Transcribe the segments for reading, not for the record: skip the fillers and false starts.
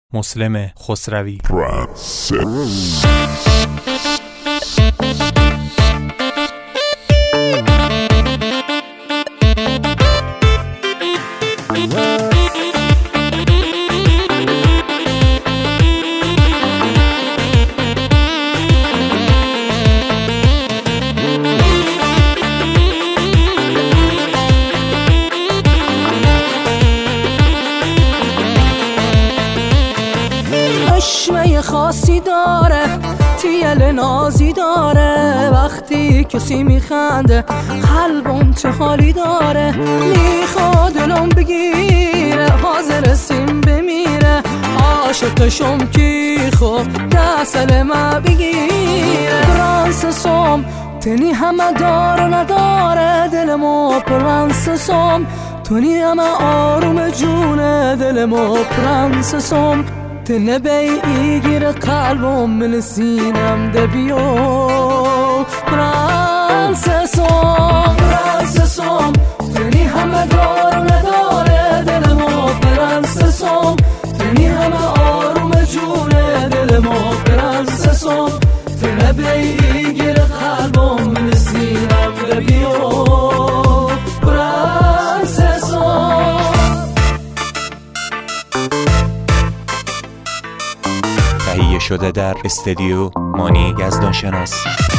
مسلم خسروی. چشمه خاصی داره، تیل نازی داره، وقتی کسی میخنده قلبم چه حالی داره. میخواد دلم بگیره، حاضر سیم بمیره، عاشقشم کی خوب دستل ما بگیره. پرنسسم تنی همه دار و نداره، دلمو پرنسسم تنی همه آروم جونه دلمو. پرنسسم تنه بیگیر قلبم من سینم ده بیو. پرنسسم پرنسسم تنی همه دار و نداره، دلمو. پرنسسم تنی همه آروم جونه دلمو. پرنسسم تنه بیگیر قلبم من سینم ده بیو. تهیه شده در استودیو مانی یزدان شناس.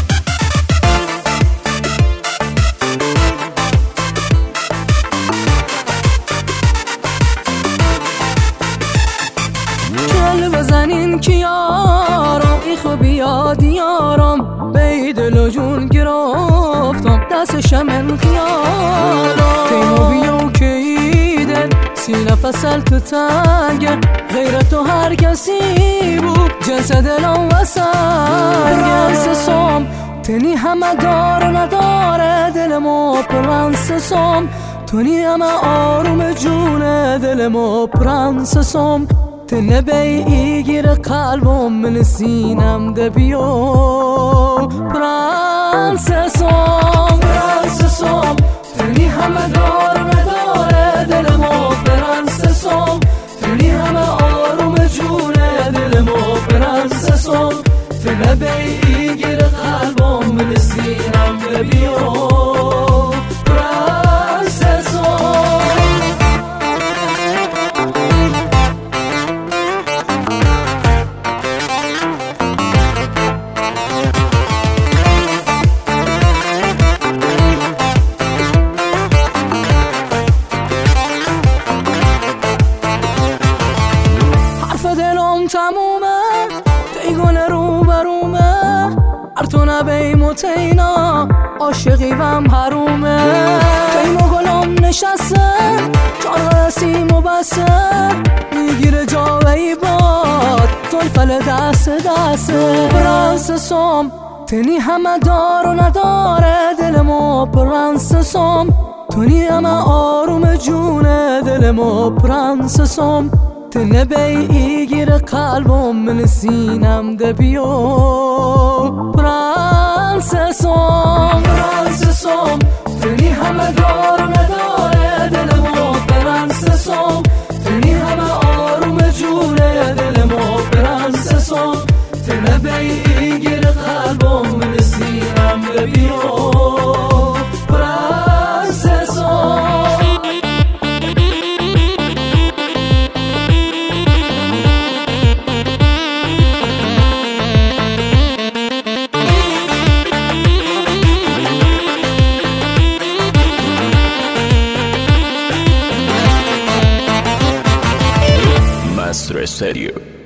کل بزنین که یارم ای خوبی یاد یارم، بی دل و جون گرفتم دستشم من خیالم. تیمو بیو که ایدن سینه فصل تو تنگه، غیر تو هر کسی بود جنس دلم و سنگه. تنی همه دار و نداره، دلمو. پرنسسم تنی همه آروم جونه دلمو. پرنسسم تنه بیگیر قلبم من سینم ده بیو. پرنسسم پرنسسم تنی همه دار و نداره، دلمو. پرنسسم تنی همه آروم جونه دلمو. پرنسسم تنه بیگیر قلبم من سینم ده بیو. تمومه دیگونه رو برومه، ارتو نبیم و تینا عاشقی وم حرومه. تیمو گلم نشسته چار رسیم و بسته، میگیره جاوهی باد تلفل دست دسته. پرنسسم تنی همه دار و نداره، دلمو. پرنسسم تنی همه آروم جونه دلمو. پرنسسم تنه بیگیر قلبم من سینم ده بیو. پرنسسم پرنسسم تنی همه دار و نداره، دلمو. پرنسسم تنی همه آروم جونه دلمو. پرنسسم تنه بیگیر قلبم من سینم ده بیو. Master Stereo.